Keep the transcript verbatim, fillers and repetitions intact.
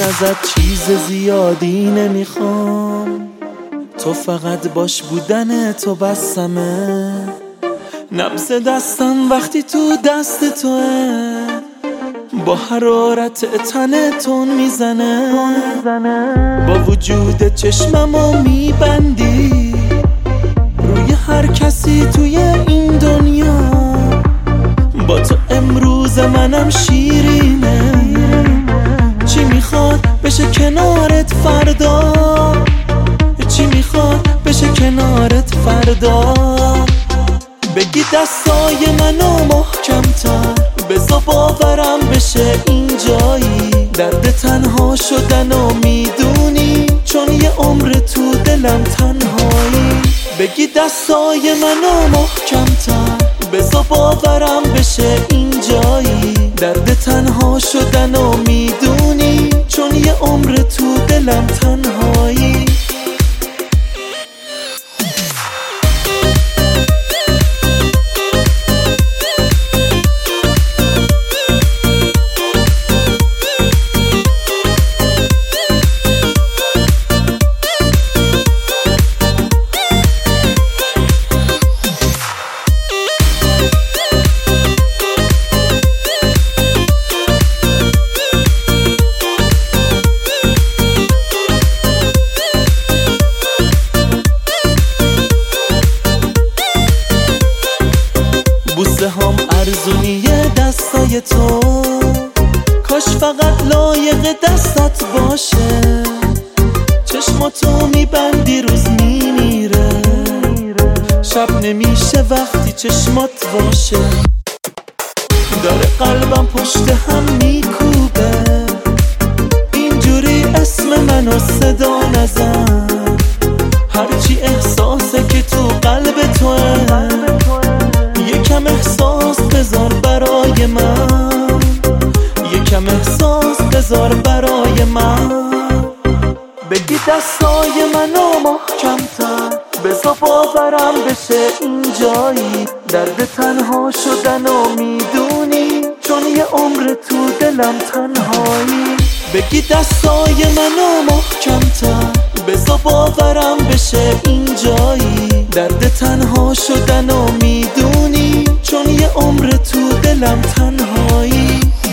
ازت چیز زیادی نمیخوام، تو فقط باش بودن تو بسمه. نبض دستم وقتی تو دست توه، با حرارت تنتون میزنه. با وجود چشممو میبندی روی هر کسی توی این دنیا. با تو امروز منم شیرینه، چی میخواد بشه کنارت فردا، چی میخواد بشه کنارت فردا. بگی دستای منو محکم‌تر، بذار باورم بشه اینجایی. درد تنها شدن و میدونی، چون یه عمر تو دلم تنهایی. بگی دستای منو محکم‌تر، بذار باورم بشه اینجایی. درد تنها شدن و میدونی، چون یه عمر تو دلم تنهایی. بوسه هم ارزونیه دستای تو، کاش فقط لایق دستات باشه. چشماتو میبندی روز میمیره، شب نمیشه وقتی چشمات باشه. داره قلبم پشت هم میکوبه، اینجوری اسم منو صدا نزن. هرچی احساسه که تو قلب توه، یکم احساس بذار برای من، یکم احساس بذار برای من. بگی دستای منو محکم‌تر، بذار باورم بشه اینجایی. درد تنها شدن و میدونی، چون یه عمر تو دلم تنهایی. بگی دستای منو محکم‌تر، بذار باورم بشه اینجایی. درد تنها شدن و میدونی، چون یه عمر تو دلم تنهایی.